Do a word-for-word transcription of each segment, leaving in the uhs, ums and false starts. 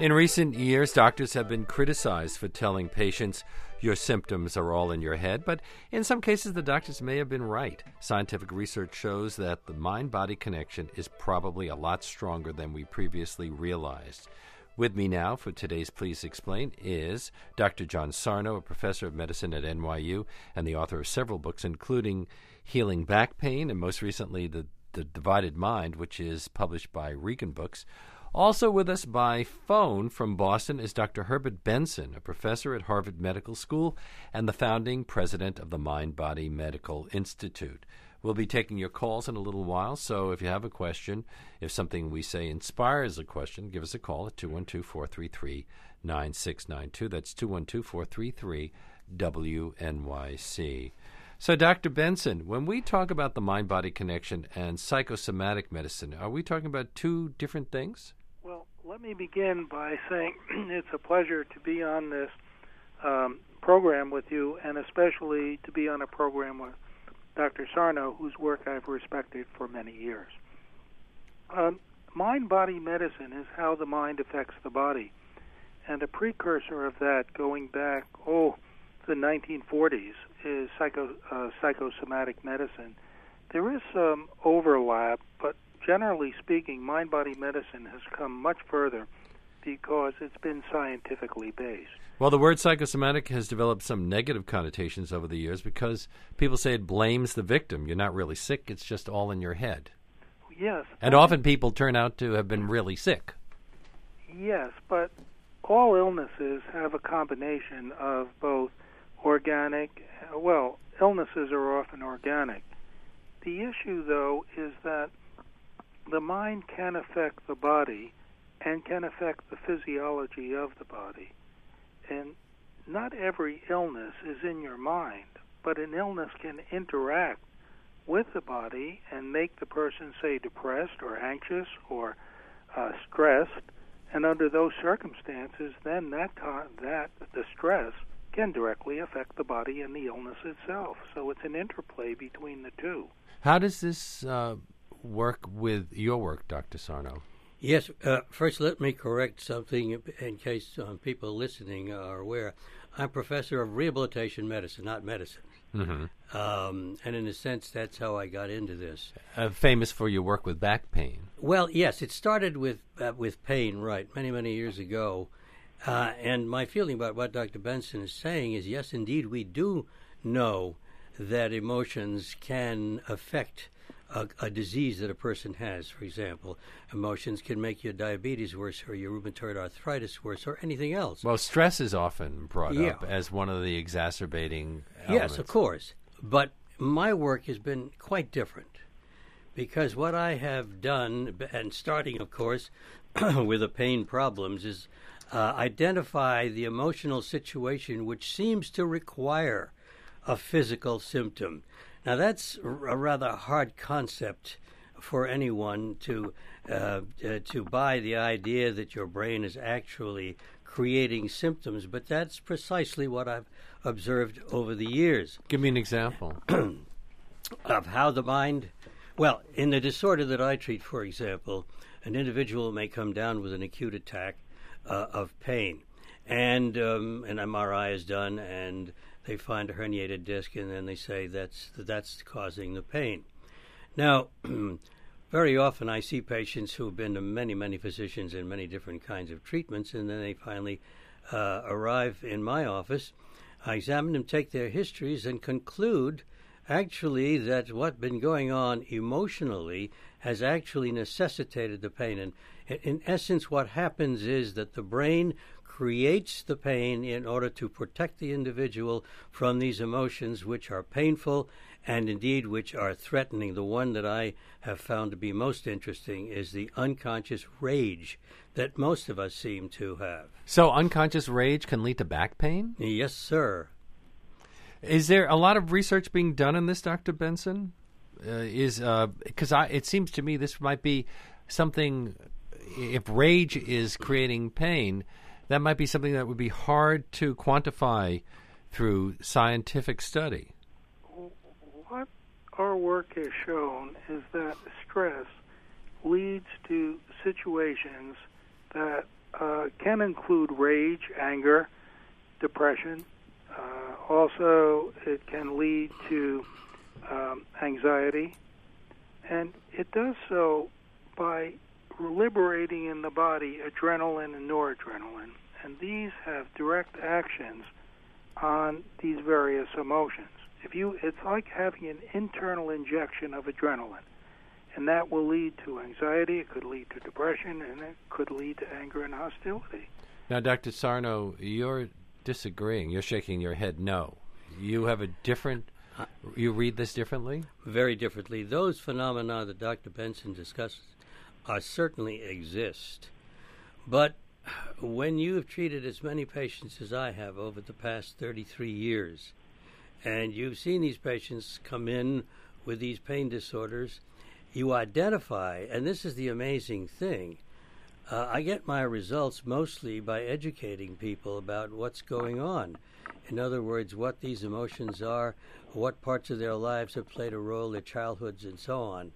In recent years, doctors have been criticized for telling patients your symptoms are all in your head, but in some cases the doctors may have been right. Scientific research shows that the mind-body connection is probably a lot stronger than we previously realized. With me now for today's Please Explain is Doctor John Sarno, a professor of medicine at N Y U and the author of several books, including Healing Back Pain and most recently The, the Divided Mind, which is published by Regan Books. Also with us by phone from Boston is Doctor Herbert Benson, a professor at Harvard Medical School and the founding president of the Mind Body Medical Institute. We'll be taking your calls in a little while, so if you have a question, if something we say inspires a question, give us a call at two one two, four three three, nine six nine two. That's two one two, four three three, W N Y C. So, Doctor Benson, when we talk about the mind-body connection and psychosomatic medicine, are we talking about two different things? Well, let me begin by saying it's a pleasure to be on this um, program with you, and especially to be on a program with Doctor Sarno, whose work I've respected for many years. Um, mind-body medicine is how the mind affects the body, and a precursor of that, going back, oh, the nineteen forties, is psycho, uh, psychosomatic medicine. There is some overlap, but generally speaking, mind-body medicine has come much further because it's been scientifically based. Well, the word psychosomatic has developed some negative connotations over the years because people say it blames the victim. You're not really sick, it's just all in your head. Yes. And often people turn out to have been really sick. Yes, but all illnesses have a combination of both organic, well, illnesses are often organic. The issue, though, is that the mind can affect the body and can affect the physiology of the body. And not every illness is in your mind, but an illness can interact with the body and make the person, say, depressed or anxious or uh, stressed. And under those circumstances, then that that the stress can directly affect the body and the illness itself. So it's an interplay between the two. How does this uh, work with your work, Doctor Sarno? Yes. Uh, first, let me correct something in case um, people listening are aware. I'm professor of rehabilitation medicine, not medicine. Mm-hmm. Um, and in a sense, that's how I got into this. Uh, famous for your work with back pain. Well, yes, it started with uh, with pain, right, many, many years ago. Uh, and my feeling about what Doctor Benson is saying is, yes, indeed, we do know that emotions can affect A, a disease that a person has. For example, emotions can make your diabetes worse or your rheumatoid arthritis worse or anything else. Well, stress is often brought yeah. up as one of the exacerbating elements. Yes, of course. But my work has been quite different because what I have done, and starting, of course, with the pain problems, is uh, identify the emotional situation which seems to require a physical symptom. Now, that's a rather hard concept for anyone to uh, uh, to buy, the idea that your brain is actually creating symptoms, but that's precisely what I've observed over the years. Give me an example. Of how the mind... Well, in the disorder that I treat, for example, an individual may come down with an acute attack uh, of pain, and um, an M R I is done, and they find a herniated disc, and then they say that's that's causing the pain. Now, very often I see patients who have been to many, many physicians in many different kinds of treatments, and then they finally uh, arrive in my office. I examine them, take their histories, and conclude actually that what's been going on emotionally has actually necessitated the pain. And in essence, what happens is that the brain creates the pain in order to protect the individual from these emotions which are painful and indeed which are threatening. The one that I have found to be most interesting is the unconscious rage that most of us seem to have. So unconscious rage can lead to back pain? Yes, sir. Is there a lot of research being done on this, Doctor Benson? Uh, is because uh, it seems to me this might be something, if rage is creating pain, that might be something that would be hard to quantify through scientific study. What our work has shown is that stress leads to situations that uh, can include rage, anger, depression. Uh, also, it can lead to um, anxiety, and it does so by liberating in the body adrenaline and noradrenaline, and these have direct actions on these various emotions. If you, it's like having an internal injection of adrenaline, and that will lead to anxiety, it could lead to depression, and it could lead to anger and hostility. Now, Doctor Sarno, you're disagreeing. You're shaking your head no. You have a different, you read this differently? Very differently. Those phenomena that Doctor Benson discusses are certainly exist. But when you have treated as many patients as I have over the past thirty-three years, and you've seen these patients come in with these pain disorders, you identify, and this is the amazing thing, uh, I get my results mostly by educating people about what's going on. In other words, what these emotions are, what parts of their lives have played a role, their childhoods, and so on.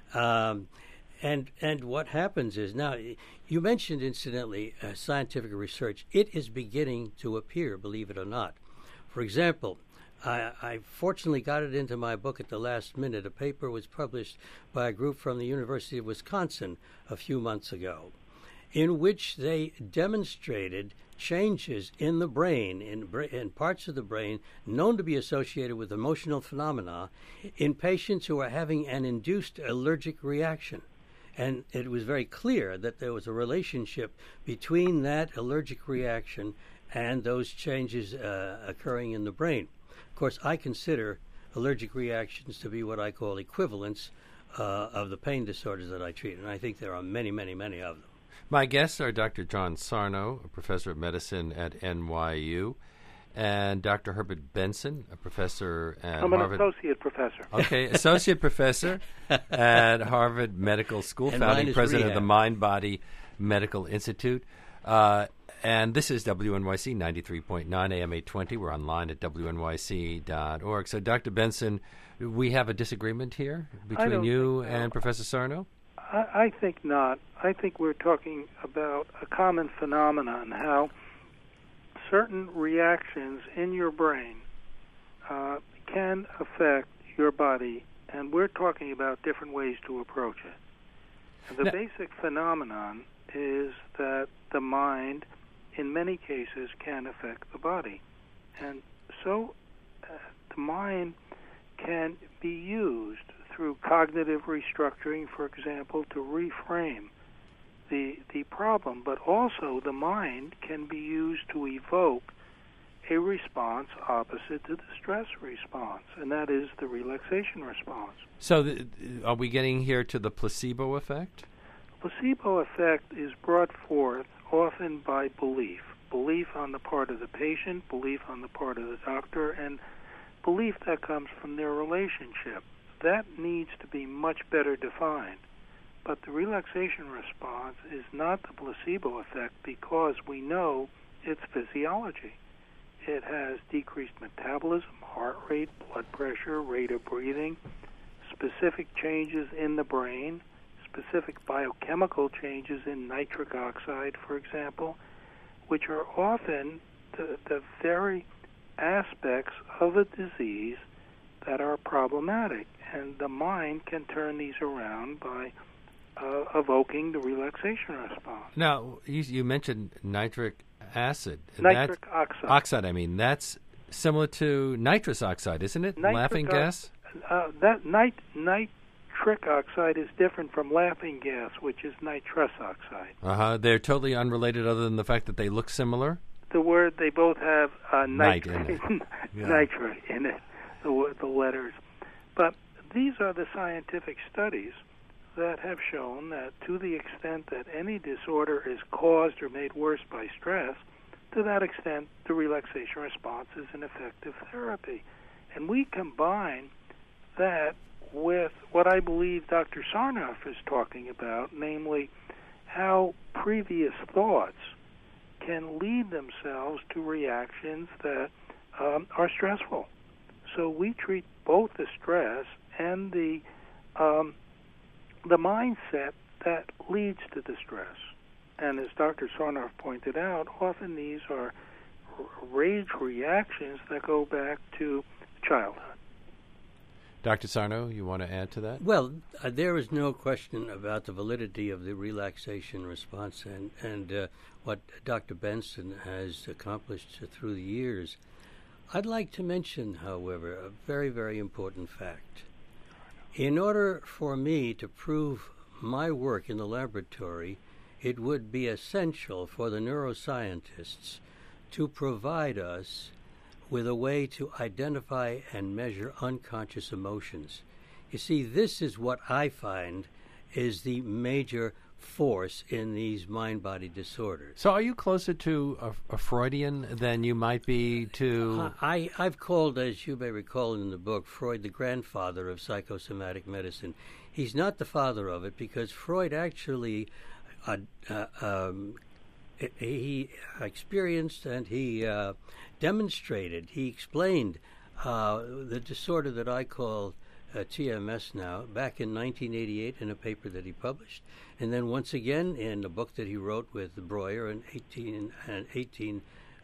Um, and and what happens is, now, you mentioned, incidentally, uh, scientific research. It is beginning to appear, believe it or not. For example, I, I fortunately got it into my book at the last minute. A paper was published by a group from the University of Wisconsin a few months ago, in which they demonstrated changes in the brain, in, bra- in parts of the brain known to be associated with emotional phenomena, in patients who are having an induced allergic reaction. And it was very clear that there was a relationship between that allergic reaction and those changes uh, occurring in the brain. Of course, I consider allergic reactions to be what I call equivalents uh, of the pain disorders that I treat, and I think there are many, many, many of them. My guests are Doctor John Sarno, a professor of medicine at N Y U, and Doctor Herbert Benson, a professor at I'm Harvard. I'm an associate professor. Okay, associate professor at Harvard Medical School, And founding president rehab. of the Mind Body Medical Institute. Uh, and this is W N Y C ninety-three point nine A M eight twenty. We're online at W N Y C dot org. So, Doctor Benson, we have a disagreement here between don't you think so. and Professor Sarno? I, I think not. I think we're talking about a common phenomenon, how certain reactions in your brain uh, can affect your body, and we're talking about different ways to approach it. And the Now, basic phenomenon is that the mind, in many cases, can affect the body. And so uh, the mind can be used through cognitive restructuring, for example, to reframe the the problem, but also the mind can be used to evoke a response opposite to the stress response, and that is the relaxation response. So, the, are we getting here to the placebo effect? Placebo effect is brought forth often by belief, belief on the part of the patient, belief on the part of the doctor, and belief that comes from their relationship. That needs to be much better defined. But the relaxation response is not the placebo effect because we know its physiology. It has decreased metabolism, heart rate, blood pressure, rate of breathing, specific changes in the brain, specific biochemical changes in nitric oxide, for example, which are often the, the very aspects of a disease that are problematic. And the mind can turn these around by uh, evoking the relaxation response. Now, you, you mentioned nitric acid. Nitric That- oxide. Oxide, I mean, that's similar to nitrous oxide, isn't it? Nitric Laughing ox- gas? Uh, that nit- nitric oxide is different from laughing gas, which is nitrous oxide. Uh-huh. They're totally unrelated other than the fact that they look similar? The word, they both have uh, Nit nit- in Yeah. nitrate in it, the, wo- the letters. But these are the scientific studies that have shown that to the extent that any disorder is caused or made worse by stress, to that extent the relaxation response is an effective therapy. And we combine that with what I believe Doctor Sarnoff is talking about, namely how previous thoughts can lead themselves to reactions that um, are stressful. So we treat both the stress and the um, the mindset that leads to the stress. And as Doctor Sarnoff pointed out, often these are rage reactions that go back to childhood. Doctor Sarno, you want to add to that? Well, uh, there is no question about the validity of the relaxation response and, and uh, what Doctor Benson has accomplished through the years. I'd like to mention, however, a very, very important fact. In order for me to prove my work in the laboratory, it would be essential for the neuroscientists to provide us with a way to identify and measure unconscious emotions. You see, this is what I find is the major force in these mind-body disorders. So are you closer to a, a Freudian than you might be to... I, I've called, as you may recall in the book, Freud the grandfather of psychosomatic medicine. He's not the father of it because Freud actually uh, uh, um, he experienced and he uh, demonstrated, he explained uh, the disorder that I call uh, T M S now back in nineteen eighty-eight in a paper that he published, and then once again in a book that he wrote with Breuer in eighteen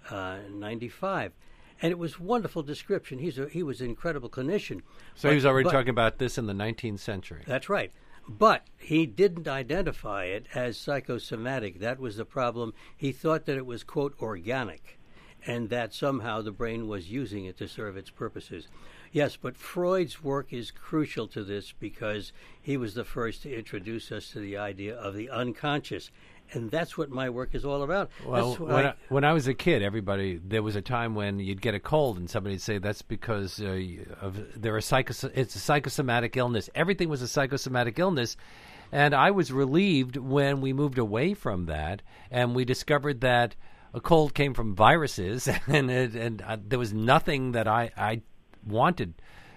ninety-five. And it was a wonderful description. He's a, he was an incredible clinician. So but, he was already but, talking about this in the nineteenth century. That's right. But he didn't identify it as psychosomatic. That was the problem. He thought that it was, quote, organic, and that somehow the brain was using it to serve its purposes. Yes, but Freud's work is crucial to this because he was the first to introduce us to the idea of the unconscious. And that's what my work is all about. Well, when I, I, when I was a kid, everybody, there was a time when you'd get a cold and somebody would say that's because uh, of there are psychos- it's a psychosomatic illness. Everything was a psychosomatic illness. And I was relieved when we moved away from that and we discovered that a cold came from viruses and it, and uh, there was nothing that I, I wanted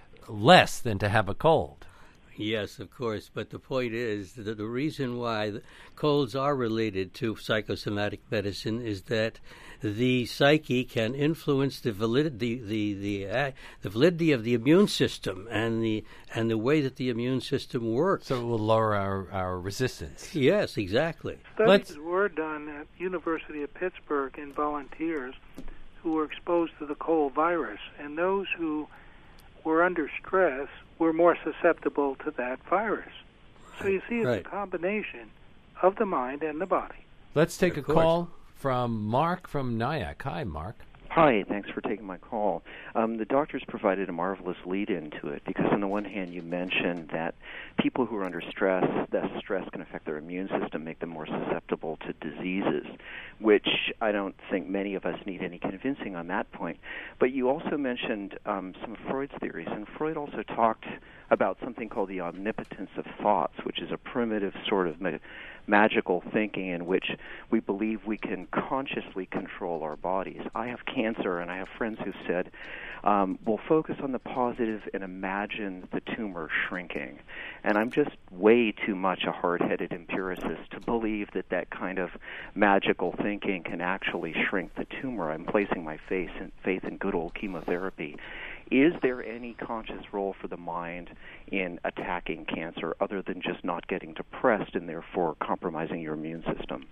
less than to have a cold. Yes, of course, but the point is that the reason why the colds are related to psychosomatic medicine is that the psyche can influence the validity, the the the, uh, the validity of the immune system and the and the way that the immune system works. So it will lower our, our resistance. Yes, exactly. Studies Let's, were done at University of Pittsburgh in volunteers who were exposed to the cold virus, and those who were under stress were more susceptible to that virus. So you see, it's right. a combination of the mind and the body. Let's take Of a course. call from Mark from Nyack. Hi, Mark. Hi, thanks for taking my call. Um, the doctors provided a marvelous lead-in to it because on the one hand you mentioned that people who are under stress, that stress can affect their immune system, make them more susceptible to diseases, which I don't think many of us need any convincing on that point. But you also mentioned um, some of Freud's theories, and Freud also talked about something called the omnipotence of thoughts, which is a primitive sort of ma- magical thinking in which we believe we can consciously control our bodies. I have cancer, and I have friends who said, um, we'll focus on the positive and imagine the tumor shrinking. And I'm just way too much a hard-headed empiricist to believe that that kind of magical thinking can actually shrink the tumor. I'm placing my faith in, faith in good old chemotherapy. Is there any conscious role for the mind in attacking cancer other than just not getting depressed and therefore compromising your immune system?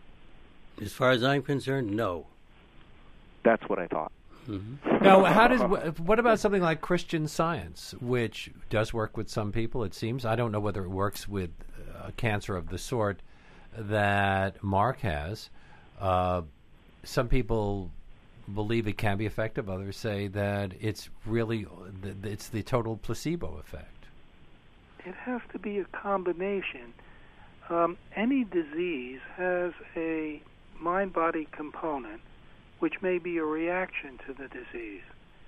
As far as I'm concerned, no. That's what I thought. Mm-hmm. Now, how does what about something like Christian Science, which does work with some people, it seems? I don't know whether it works with uh, cancer of the sort that Mark has. Uh, some people believe it can be effective. Others say that it's really it's the total placebo effect. It has to be a combination. Um, any disease has a mind-body component, which may be a reaction to the disease.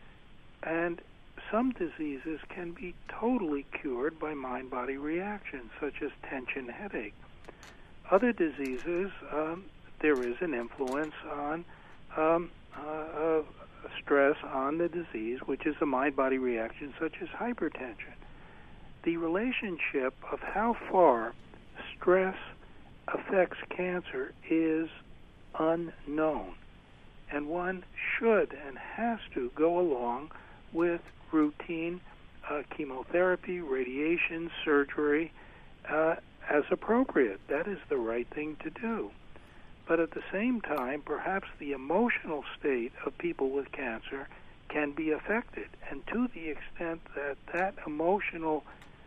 And some diseases can be totally cured by mind-body reactions, such as tension headache. Other diseases, um, there is an influence on um, uh, of stress on the disease, which is a mind-body reaction, such as hypertension. The relationship of how far stress affects cancer is unknown, and one should and has to go along with routine uh, chemotherapy, radiation, surgery, uh, as appropriate. That is the right thing to do. But at the same time, perhaps the emotional state of people with cancer can be affected. And to the extent that that emotional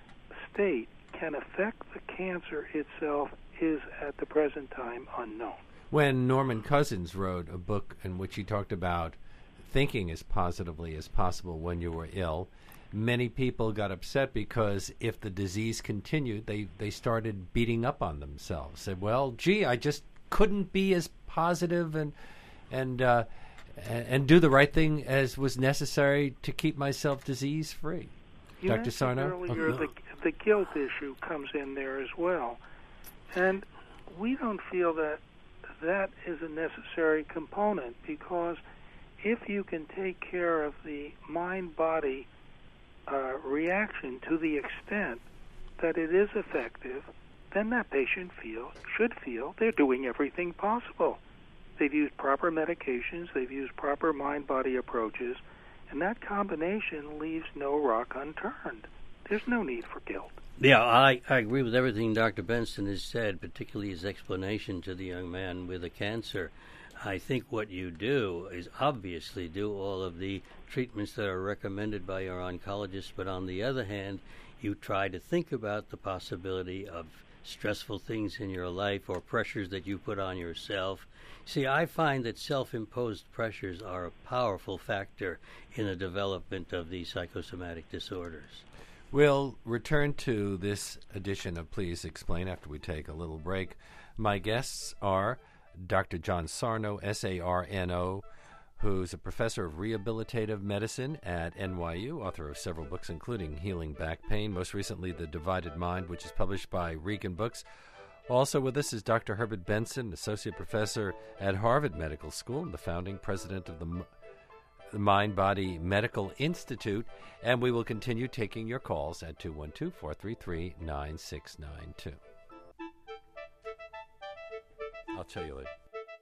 state can affect the cancer itself is at the present time unknown. When Norman Cousins wrote a book in which he talked about thinking as positively as possible when you were ill, many people got upset because if the disease continued, they, they started beating up on themselves. Said, well, gee, I just couldn't be as positive and and uh, and do the right thing as was necessary to keep myself disease free. You Doctor Sarno? Earlier, Oh, no. the, the guilt issue comes in there as well. And we don't feel that that is a necessary component, because if you can take care of the mind-body uh, reaction to the extent that it is effective, then that patient feel, should feel they're doing everything possible. They've used proper medications, they've used proper mind-body approaches, and that combination leaves no rock unturned. There's no need for guilt. Yeah, I, I agree with everything Doctor Benson has said, particularly his explanation to the young man with the cancer. I think what you do is obviously do all of the treatments that are recommended by your oncologist, but on the other hand, you try to think about the possibility of stressful things in your life or pressures that you put on yourself. See, I find that self-imposed pressures are a powerful factor in the development of these psychosomatic disorders. We'll return to this edition of Please Explain after we take a little break. My guests are Doctor John Sarno, S A R N O, who's a professor of rehabilitative medicine at N Y U, author of several books, including Healing Back Pain, most recently The Divided Mind, which is published by Regan Books. Also with us is Doctor Herbert Benson, associate professor at Harvard Medical School and the founding president of the M- the Mind Body Medical Institute, and we will continue taking your calls at two one two, four three three, nine six nine two. I'll tell you later.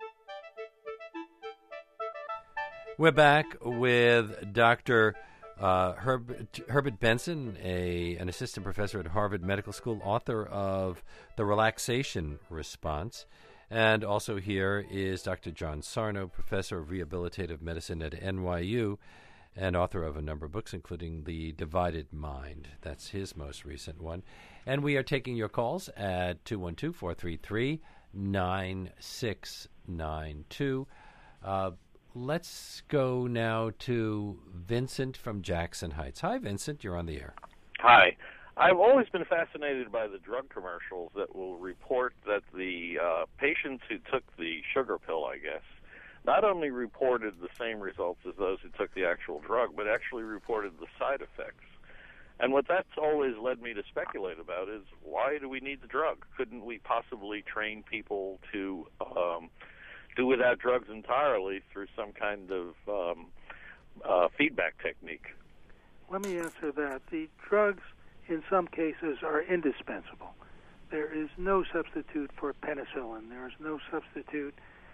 We're back with Doctor Uh, Herb, Herbert Benson, a an assistant professor at Harvard Medical School, author of The Relaxation Response. And also here is Doctor John Sarno, professor of rehabilitative medicine at N Y U and author of a number of books, including The Divided Mind. That's his most recent one. And we are taking your calls at two one two, four three three, nine six nine two. Uh, let's go now to Vincent from Jackson Heights. Hi, Vincent. You're on the air. Hi. I've always been fascinated by the drug commercials that will report that the uh, patients who took the sugar pill, I guess, not only reported the same results as those who took the actual drug, but actually reported the side effects. And what that's always led me to speculate about is, why do we need the drug? Couldn't we possibly train people to um, do without drugs entirely through some kind of um, uh, feedback technique? Let me answer that. The drugs, in some cases, are indispensable. There is no substitute for penicillin. There is no substitute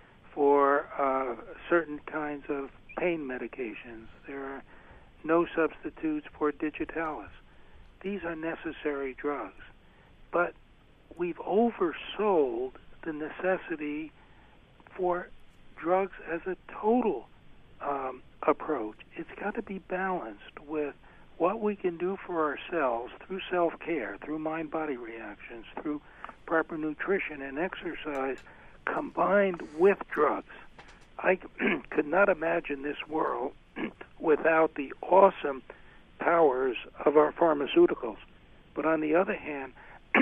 for uh, certain kinds of pain medications. There are no substitutes for digitalis. These are necessary drugs. But we've oversold the necessity for drugs as a total um, approach. It's got to be balanced with what we can do for ourselves through self-care, through mind-body reactions, through proper nutrition and exercise, combined with drugs. I could not imagine this world without the awesome powers of our pharmaceuticals. But on the other hand,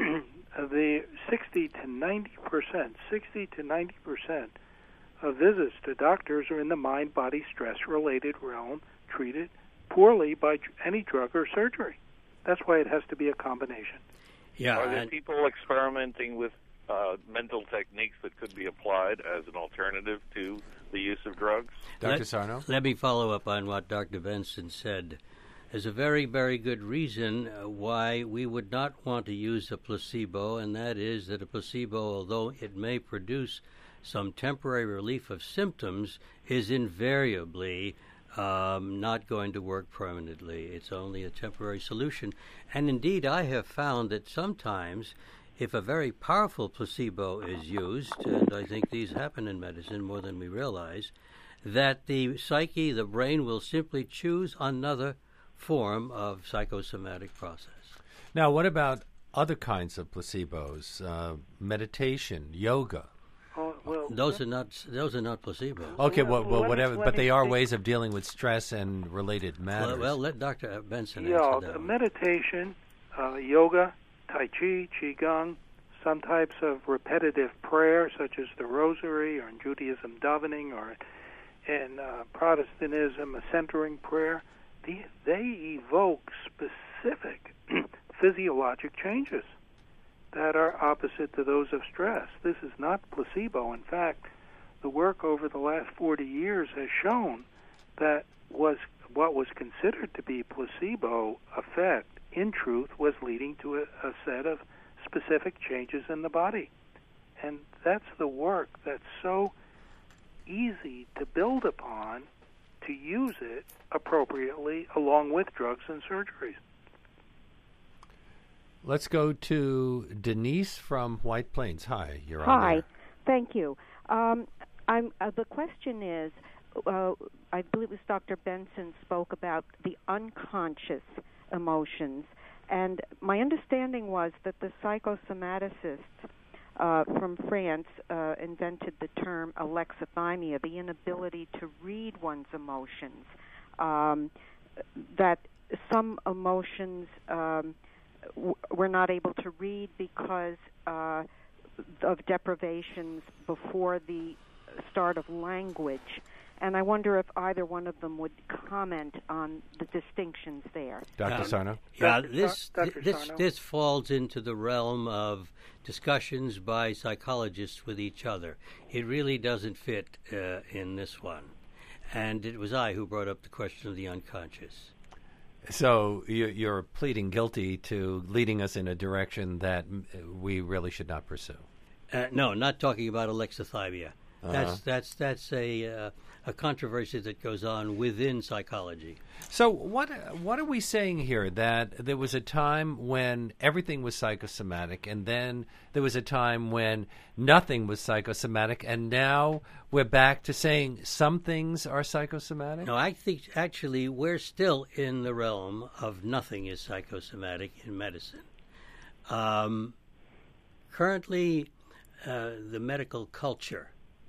the sixty to ninety percent, sixty to ninety percent of visits to doctors are in the mind-body stress-related realm, treated poorly by any drug or surgery. That's why it has to be a combination. Yeah, Are there and people experimenting with uh, mental techniques that could be applied as an alternative to the use of drugs? Doctor Let- Sarno? Let me follow up on what Doctor Benson said. There's a very, very good reason uh, why we would not want to use a placebo, and that is that a placebo, although it may produce some temporary relief of symptoms, is invariably um, not going to work permanently. It's only a temporary solution. And indeed, I have found that sometimes if a very powerful placebo is used, and I think these happen in medicine more than we realize, that the psyche, the brain, will simply choose another form of psychosomatic process. Now, what about other kinds of placebos? Uh, meditation, yoga. Oh, well, Those are not those are not placebos. Okay, Well, well, well let me- whatever, let but me they are speak- ways of dealing with stress and related matters. Well, well, let Doctor Benson yeah, answer that the one. meditation, uh, yoga, Tai Chi, Qigong, some types of repetitive prayer, such as the Rosary, or in Judaism, davening, or in uh, Protestantism, a centering prayer. They, they evoke specific physiologic changes that are opposite to those of stress. This is not placebo. In fact, the work over the last forty years has shown that was what was considered to be placebo effect, in truth, was leading to a, a set of specific changes in the body. And that's the work that's so easy to build upon, to use it appropriately along with drugs and surgeries. Let's go to Denise from White Plains. Hi, you're on Hi, there. thank you. Um, I'm, uh, the question is, uh, I believe it was Doctor Benson spoke about the unconscious emotions, and my understanding was that the psychosomaticists uh, from France uh, invented the term alexithymia, the inability to read one's emotions, um, that some emotions um, w- we're not able to read because uh, of deprivations before the start of language. And I wonder if either one of them would comment on the distinctions there. Doctor Um, Sarno? Yeah, Doctor this Sar- Doctor this Sarno? this falls into the realm of discussions by psychologists with each other. It really doesn't fit uh, in this one, and it was I who brought up the question of the unconscious. So you- you're pleading guilty to leading us in a direction that mm, we really should not pursue. Uh, no, not talking about alexithymia. Uh-huh. That's that's that's a uh, a controversy that goes on within psychology. So what what are we saying here? That there was a time when everything was psychosomatic, and then there was a time when nothing was psychosomatic, and now we're back to saying some things are psychosomatic? No, I think actually we're still in the realm of nothing is psychosomatic in medicine. Um, currently, uh, the medical culture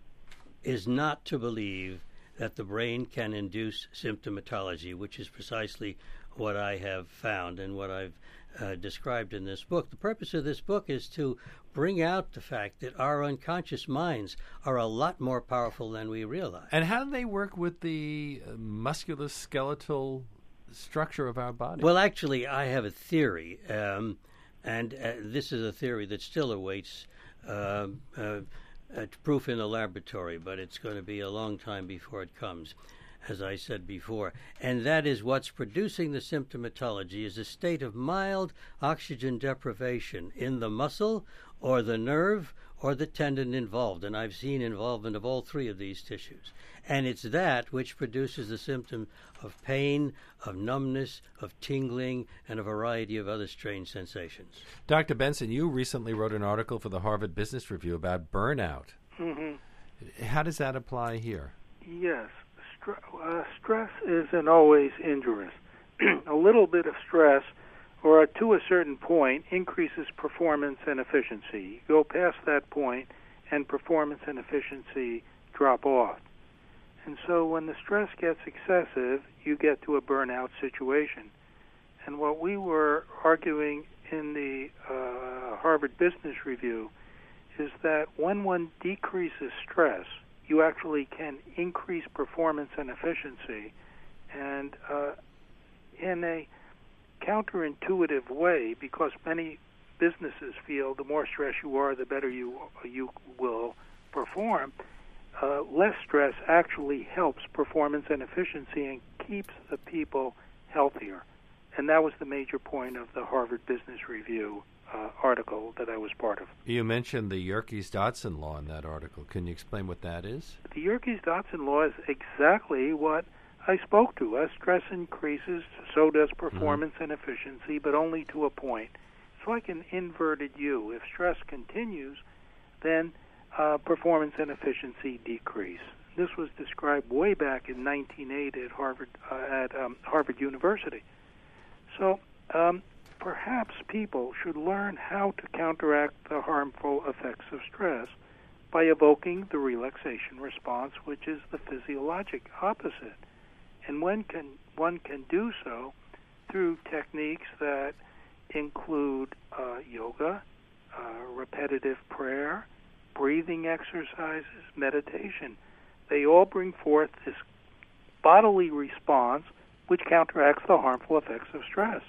is not to believe that the brain can induce symptomatology, which is precisely what I have found and what I've uh, described in this book. The purpose of this book is to bring out the fact that our unconscious minds are a lot more powerful than we realize. And how do they work with the uh, musculoskeletal structure of our body? Well, actually, I have a theory, um, and uh, this is a theory that still awaits uh, uh, uh, proof in the laboratory, but it's going to be a long time before it comes, as I said before. And that is what's producing the symptomatology is a state of mild oxygen deprivation in the muscle or the nerve or the tendon involved. And I've seen involvement of all three of these tissues. And it's that which produces the symptom of pain, of numbness, of tingling, and a variety of other strange sensations. Doctor Benson, you recently wrote an article for the Harvard Business Review about burnout. Mm-hmm. How does that apply here? Yes. Str- uh, stress isn't always injurious. A little bit of stress, or to a certain point, increases performance and efficiency. You go past that point, and performance and efficiency drop off. And so when the stress gets excessive, you get to a burnout situation. And what we were arguing in the uh, Harvard Business Review is that when one decreases stress, you actually can increase performance and efficiency. And uh, in a counterintuitive way, because many businesses feel the more stress you are, the better you you will perform, uh, less stress actually helps performance and efficiency and keeps the people healthier. And that was the major point of the Harvard Business Review uh, article that I was part of. You mentioned the Yerkes-Dodson law in that article. Can you explain what that is? The Yerkes-Dodson law is exactly what I spoke to. As stress increases, so does performance mm-hmm. and efficiency, but only to a point. It's like an inverted U. If stress continues, then uh, performance and efficiency decrease. This was described way back in nineteen eighty at Harvard uh, at um, Harvard University. So um, perhaps people should learn how to counteract the harmful effects of stress by evoking the relaxation response, which is the physiologic opposite. And one can one can do so through techniques that include uh, yoga, uh, repetitive prayer, breathing exercises, meditation. They all bring forth this bodily response which counteracts the harmful effects of stress.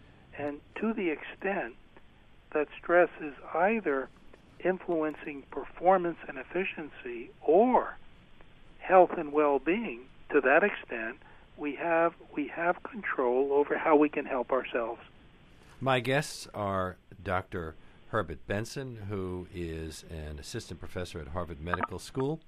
And to the extent that stress is either influencing performance and efficiency or health and well-being, to that extent, we have we have control over how we can help ourselves. My guests are Doctor Herbert Benson, who is an assistant professor at Harvard Medical School,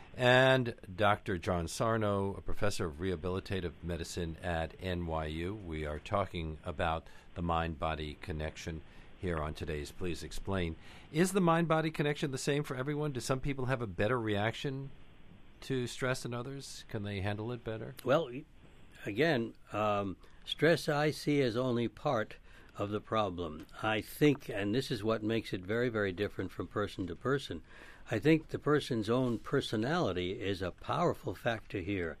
and Doctor John Sarno, a professor of rehabilitative medicine at N Y U. We are talking about the mind-body connection here on today's Please Explain. Is the mind-body connection the same for everyone? Do some people have a better reaction to stress than others? Can they handle it better? Well, again, um, stress I see as only part of the problem. I think, and this is what makes it very, very different from person to person, I think the person's own personality is a powerful factor here.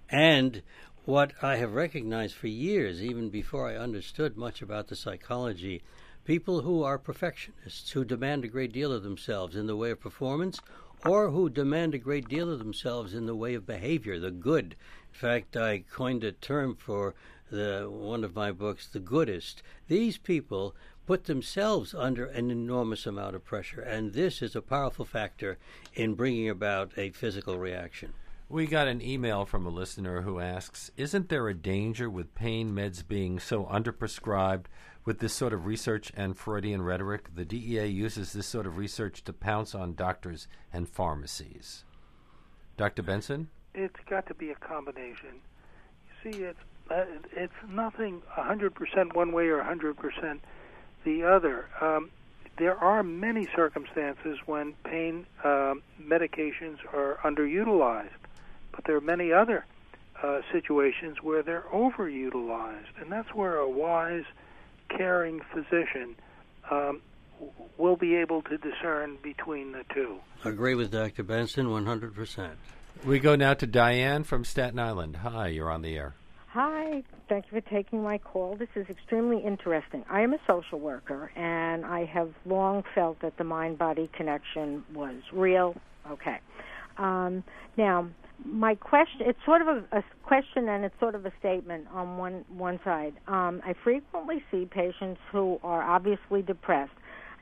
And what I have recognized for years, even before I understood much about the psychology, people who are perfectionists, who demand a great deal of themselves in the way of performance, or who demand a great deal of themselves in the way of behavior, the good. In fact, I coined a term for the one of my books, the goodist. These people put themselves under an enormous amount of pressure, and this is a powerful factor in bringing about a physical reaction. We got an email from a listener who asks, isn't there a danger with pain meds being so underprescribed with this sort of research and Freudian rhetoric? The D E A uses this sort of research to pounce on doctors and pharmacies. Doctor Benson? It's got to be a combination. You see, it's, uh, it's nothing one hundred percent one way or one hundred percent the other. Um, there are many circumstances when pain uh, medications are underutilized, but there are many other uh, situations where they're overutilized, and that's where a wise, caring physician um, will be able to discern between the two. Agree with Doctor Benson one hundred percent. We go now to Diane from Staten Island. Hi, you're on the air. Hi, thank you for taking my call. This is extremely interesting. I am a social worker, and I have long felt that the mind-body connection was real. Okay. Um, now, my question, it's sort of a, a question and it's sort of a statement on one, one side. Um, I frequently see patients who are obviously depressed,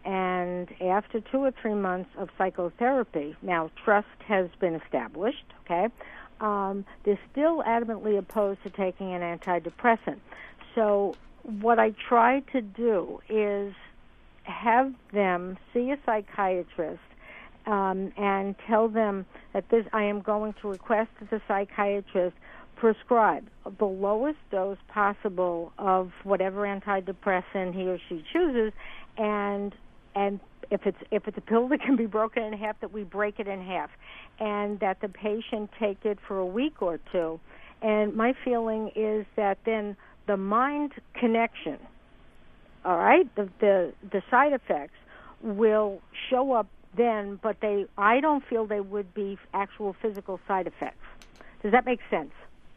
and after two or three months of psychotherapy, now trust has been established, okay, um, they're still adamantly opposed to taking an antidepressant. So what I try to do is have them see a psychiatrist um, and tell them that this, I am going to request that the psychiatrist prescribe the lowest dose possible of whatever antidepressant he or she chooses, and and if it's if it's a pill that can be broken in half, that we break it in half, and that the patient take it for a week or two. And my feeling is that then the mind connection, all right, the the, the side effects will show up then, but they I don't feel they would be actual physical side effects. Does that make sense?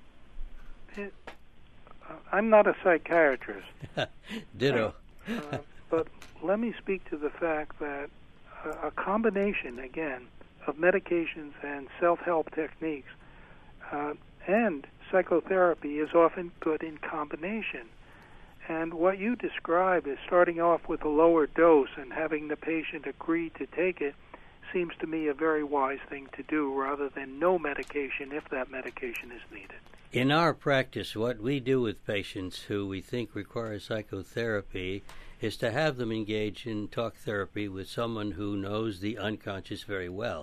It, uh, I'm not a psychiatrist. Ditto. Uh, but let me speak to the fact that a, a combination, again, of medications and self-help techniques uh, and psychotherapy is often good in combination. And what you describe is starting off with a lower dose and having the patient agree to take it seems to me a very wise thing to do, rather than no medication if that medication is needed. In our practice, what we do with patients who we think require psychotherapy is to have them engage in talk therapy with someone who knows the unconscious very well.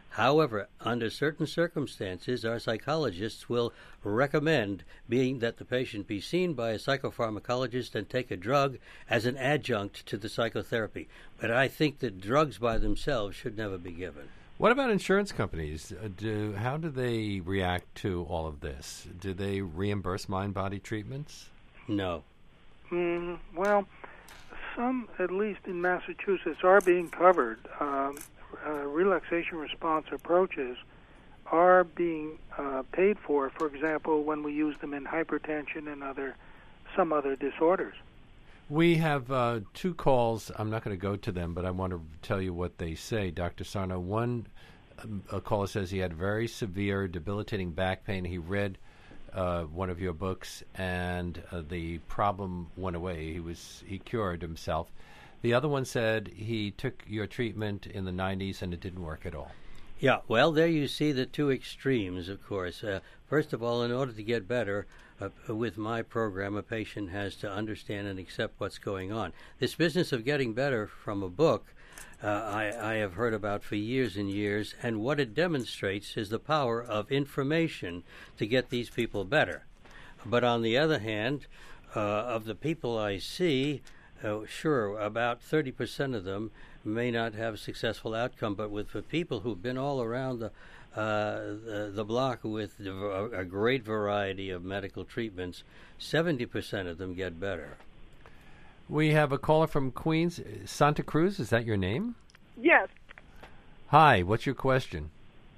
However, under certain circumstances, our psychologists will recommend being that the patient be seen by a psychopharmacologist and take a drug as an adjunct to the psychotherapy. But I think that drugs by themselves should never be given. What about insurance companies? Uh, do how do they react to all of this? Do they reimburse mind-body treatments? No. Mm, well, some, at least in Massachusetts, are being covered. Um, uh, relaxation response approaches are being uh, paid for, for example, when we use them in hypertension and other some other disorders. We have uh, two calls. I'm not going to go to them, but I want to tell you what they say. Doctor Sarno, one um, a caller says he had very severe, debilitating back pain. He read uh, one of your books, and uh, the problem went away. He was he cured himself. The other one said he took your treatment in the nineties, and it didn't work at all. Yeah, well, there you see the two extremes, of course. Uh, first of all, in order to get better, Uh, with my program, a patient has to understand and accept what's going on. This business of getting better from a book, uh, I, I have heard about for years and years, and what it demonstrates is the power of information to get these people better. But on the other hand, uh, of the people I see, uh, sure, about thirty percent of them may not have a successful outcome, but with the people who've been all around the Uh, the, the block with a, a great variety of medical treatments, seventy percent of them get better. We have a caller from Queens. Santa Cruz, is that your name? Yes. Hi, what's your question?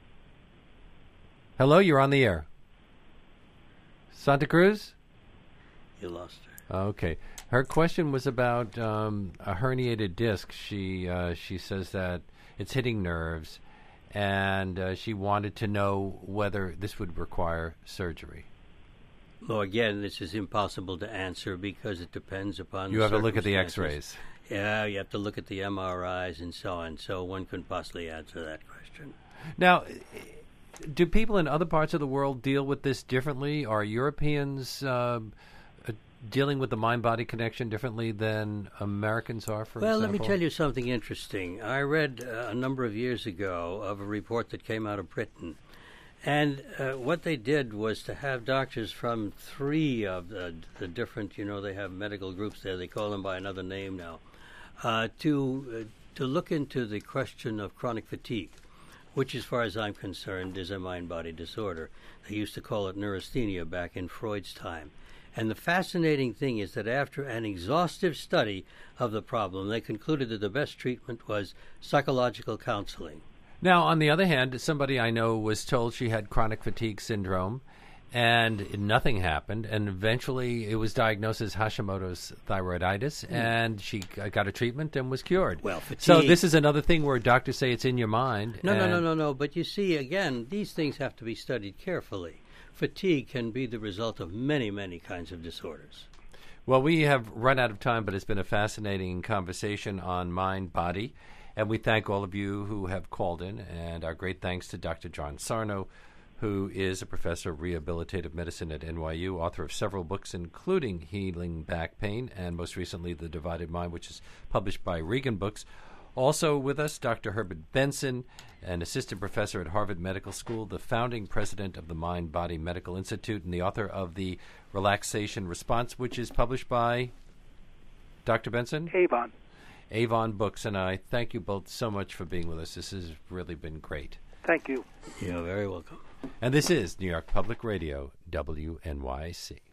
Hello, you're on the air. Santa Cruz? You lost her. Okay. Her question was about um, a herniated disc. She, uh, she says that it's hitting nerves, and uh, she wanted to know whether this would require surgery. Well, again, this is impossible to answer because it depends upon You the have to look at the circumstances. X-rays. Yeah, you have to look at the M R Is and so on, so one couldn't possibly answer that question. Now, do people in other parts of the world deal with this differently? Are Europeans uh, dealing with the mind-body connection differently than Americans are, for well, example? let me tell you something interesting. I read uh, a number of years ago of a report that came out of Britain. And uh, what they did was to have doctors from three of the, the different, you know, they have medical groups there. They call them by another name now, uh, to uh, to look into the question of chronic fatigue, which, as far as I'm concerned, is a mind-body disorder. They used to call it neurasthenia back in Freud's time. And the fascinating thing is that after an exhaustive study of the problem, they concluded that the best treatment was psychological counseling. Now, on the other hand, somebody I know was told she had chronic fatigue syndrome, and nothing happened, and eventually it was diagnosed as Hashimoto's thyroiditis, mm. and she got a treatment and was cured. Well, fatigue. So this is another thing where doctors say it's in your mind. No, no, no, no, no. But you see, again, these things have to be studied carefully. Fatigue can be the result of many, many kinds of disorders. Well, we have run out of time, but it's been a fascinating conversation on mind-body. And we thank all of you who have called in, and our great thanks to Doctor John Sarno, who is a professor of rehabilitative medicine at N Y U, author of several books, including Healing Back Pain, and most recently The Divided Mind, which is published by Regan Books. Also with us, Doctor Herbert Benson, an assistant professor at Harvard Medical School, the founding president of the Mind Body Medical Institute, and the author of the Relaxation Response, which is published by Doctor Benson? Avon. Avon Books, and I thank you both so much for being with us. This has really been great. Thank you. You're very welcome. And this is New York Public Radio, W N Y C.